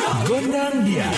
Gondang dia.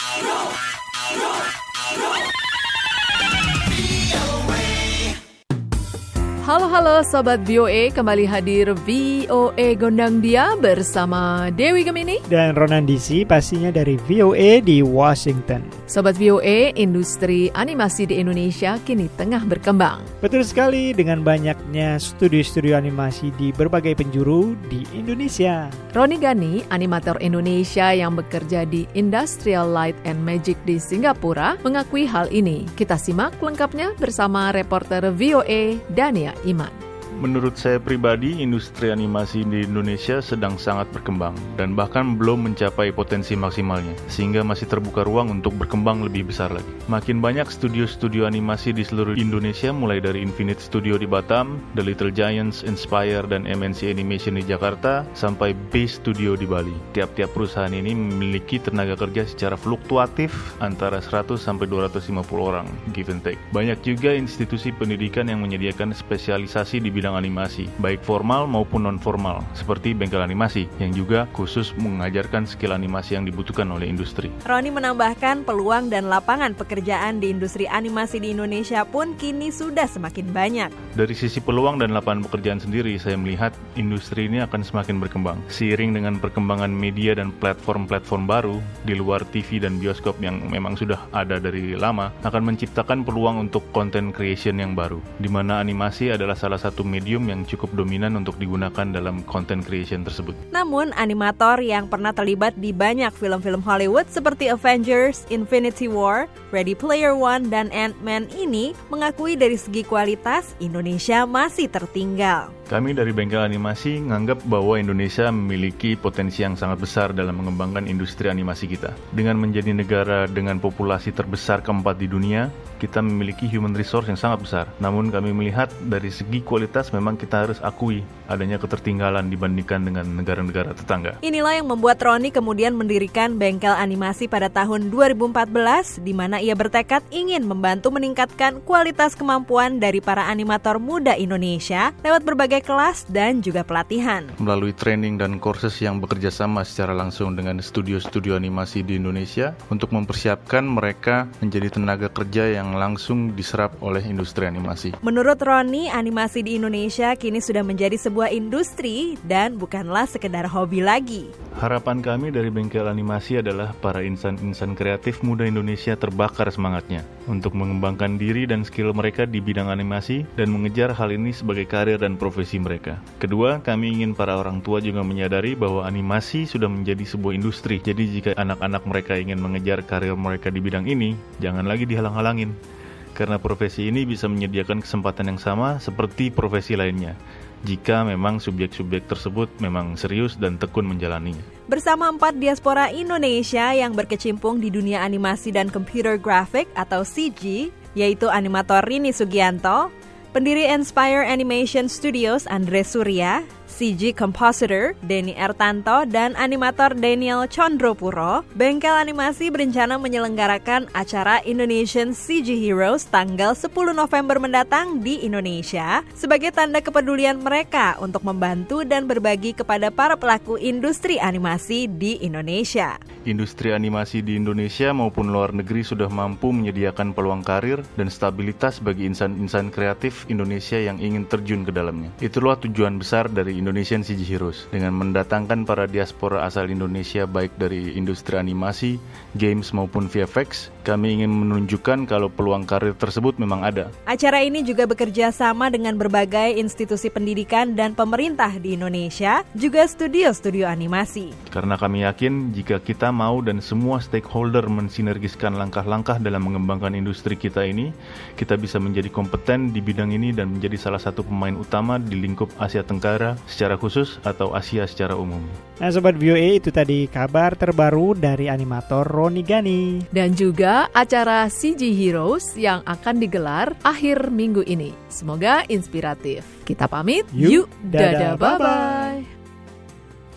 Halo Sobat VOA, kembali hadir VOA Gondang Dia bersama Dewi Gemini dan Ronan DC, pastinya dari VOA di Washington. Sobat VOA, industri animasi di Indonesia kini tengah berkembang. Betul sekali, dengan banyaknya studio-studio animasi di berbagai penjuru di Indonesia. Roni Gani, animator Indonesia yang bekerja di Industrial Light and Magic di Singapura, mengakui hal ini. Kita simak lengkapnya bersama reporter VOA Dania Iman. Menurut saya pribadi, industri animasi di Indonesia sedang sangat berkembang dan bahkan belum mencapai potensi maksimalnya, sehingga masih terbuka ruang untuk berkembang lebih besar lagi. Makin banyak studio-studio animasi di seluruh Indonesia, mulai dari Infinite Studio di Batam, The Little Giants, Inspire, dan MNC Animation di Jakarta, sampai Base Studio di Bali. Tiap-tiap perusahaan ini memiliki tenaga kerja secara fluktuatif antara 100 sampai 250 orang, give and take. Banyak juga institusi pendidikan yang menyediakan spesialisasi di bidang animasi, baik formal maupun non-formal, seperti bengkel animasi, yang juga khusus mengajarkan skill animasi yang dibutuhkan oleh industri. Roni menambahkan peluang dan lapangan pekerjaan di industri animasi di Indonesia pun kini sudah semakin banyak. Dari sisi peluang dan lapangan pekerjaan sendiri, saya melihat industri ini akan semakin berkembang. Seiring dengan perkembangan media dan platform-platform baru, di luar TV dan bioskop yang memang sudah ada dari lama, akan menciptakan peluang untuk content creation yang baru, di mana animasi adalah salah satu medium yang cukup dominan untuk digunakan dalam content creation tersebut. Namun, animator yang pernah terlibat di banyak film-film Hollywood seperti Avengers, Infinity War, Ready Player One, dan Ant-Man ini mengakui dari segi kualitas Indonesia masih tertinggal. Kami dari Bengkel Animasi menganggap bahwa Indonesia memiliki potensi yang sangat besar dalam mengembangkan industri animasi kita. Dengan menjadi negara dengan populasi terbesar keempat di dunia, kita memiliki human resource yang sangat besar. Namun kami melihat dari segi kualitas memang kita harus akui adanya ketertinggalan dibandingkan dengan negara-negara tetangga. Inilah yang membuat Roni kemudian mendirikan Bengkel Animasi pada tahun 2014, di mana ia bertekad ingin membantu meningkatkan kualitas kemampuan dari para animator muda Indonesia lewat berbagai kelas dan juga pelatihan. Melalui training dan courses yang bekerja sama secara langsung dengan studio-studio animasi di Indonesia untuk mempersiapkan mereka menjadi tenaga kerja yang langsung diserap oleh industri animasi. Menurut Roni, animasi di Indonesia kini sudah menjadi sebuah industri dan bukanlah sekedar hobi lagi. Harapan kami dari Bengkel Animasi adalah para insan-insan kreatif muda Indonesia terbakar semangatnya untuk mengembangkan diri dan skill mereka di bidang animasi dan mengejar hal ini sebagai karir dan profesi mereka. Kedua, kami ingin para orang tua juga menyadari bahwa animasi sudah menjadi sebuah industri. Jadi jika anak-anak mereka ingin mengejar karir mereka di bidang ini, jangan lagi dihalang-halangin. Karena profesi ini bisa menyediakan kesempatan yang sama seperti profesi lainnya, jika memang subjek-subjek tersebut memang serius dan tekun menjalaninya. Bersama 4 diaspora Indonesia yang berkecimpung di dunia animasi dan computer graphic atau CG, yaitu animator Rini Sugianto, pendiri Inspire Animation Studios Andre Surya, CG Compositor Denny Ertanto, dan animator Daniel Condropuro, Bengkel Animasi berencana menyelenggarakan acara Indonesian CG Heroes tanggal 10 November mendatang di Indonesia sebagai tanda kepedulian mereka untuk membantu dan berbagi kepada para pelaku industri animasi di Indonesia. Industri animasi di Indonesia maupun luar negeri sudah mampu menyediakan peluang karir dan stabilitas bagi insan-insan kreatif Indonesia yang ingin terjun ke dalamnya. Itulah tujuan besar dari Indonesian CG Heroes, dengan mendatangkan para diaspora asal Indonesia baik dari industri animasi, games maupun VFX. Kami ingin menunjukkan kalau peluang karir tersebut memang ada. Acara ini juga bekerja sama dengan berbagai institusi pendidikan dan pemerintah di Indonesia, juga studio-studio animasi. Karena kami yakin jika kita mau dan semua stakeholder mensinergiskan langkah-langkah dalam mengembangkan industri kita ini, kita bisa menjadi kompeten di bidang ini dan menjadi salah satu pemain utama di lingkup Asia Tenggara secara khusus atau Asia secara umum. Nah Sobat VOA, itu tadi kabar terbaru dari animator Roni Gani. Dan juga acara CG Heroes yang akan digelar akhir minggu ini. Semoga inspiratif. Kita pamit. Yuk, dadah, bye-bye.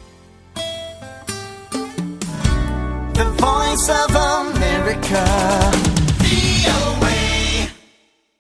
The Voice of America.